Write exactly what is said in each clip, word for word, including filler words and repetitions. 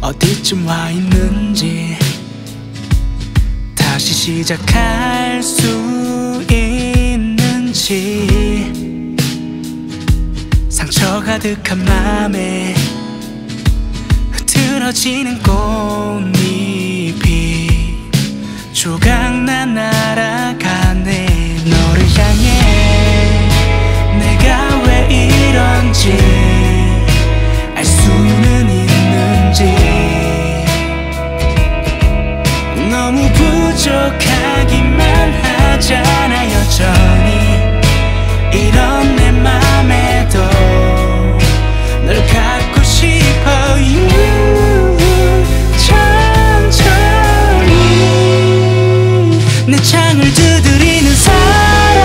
어디쯤 와 있는지 다시 시작할 수 있는지 상처 가득한 맘에 흐트러지는 꽃잎이 조각난 날아가네. 너를 향해 내가 왜 이런지 알 수는 있는지 너무 부족하기만 하잖아. 여전히 이런 내 맘에도 널 갖고 싶어요. 천천히 내 창을 두드리는 사람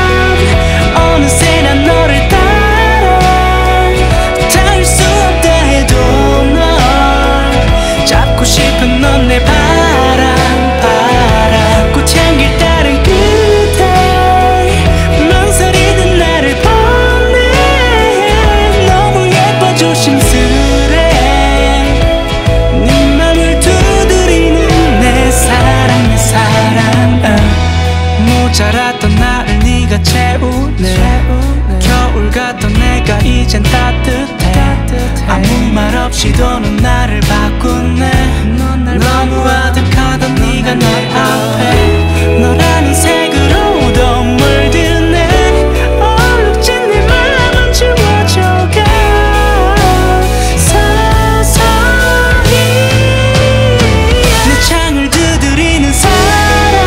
어느새 난 너를 따라 닿을 수 없다 해도 널 잡고 싶은 넌 내 바람 바람 꽃향기를 따른 끝에 망설이는 나를 보내. 너무 예뻐 조심스레 네 맘을 두드리는 내 사랑 내 사랑 uh. 모자랐던 나를 네가 채우네. 겨울 같던 내가 이젠 따뜻해. 아무 말 없이도 넌 나를 바꾸네. 너무 아득하던 네가 내 앞에 너라는 색으로도 물드네. 얼룩진 내 맘은 지워져가 서서히. 내 창을 두드리는 사람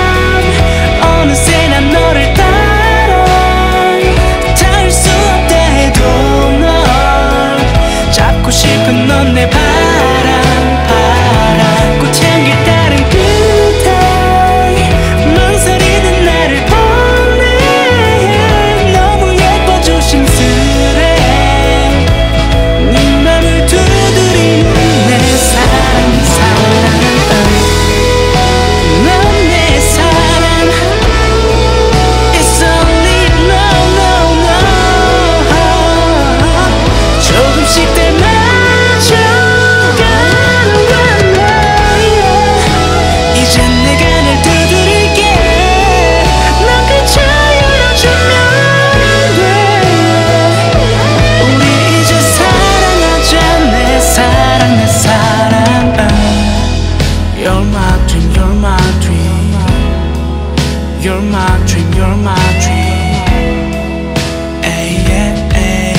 어느새 난 너를 따라 닿을 수 없다 해도 널 잡고 싶은 넌 내 바람 바람 꽃향기를 따른 끝에 망설이는 나를 보내. 너무 예뻐 조심스레 네 맘을 두드리는 내 사랑 내 사랑 넌 내 사랑 It's only love no no 조금씩 닮아져가는 이젠 내가 널 두드릴게. 넌 그저 열어주면 돼. 우리 이제 사랑하자 내 사랑 내 사랑 uh. You're my dream you're my dream You're my dream you're my dream Ay, yeah, ay.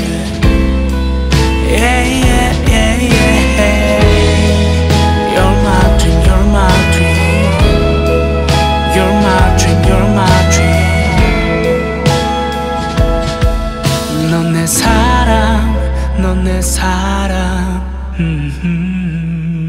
Yeah, yeah, yeah, yeah. You're my dream, you're my dream. You're my dream, you're my dream. 넌 내 사랑, 넌 내 사랑. 음-hmm.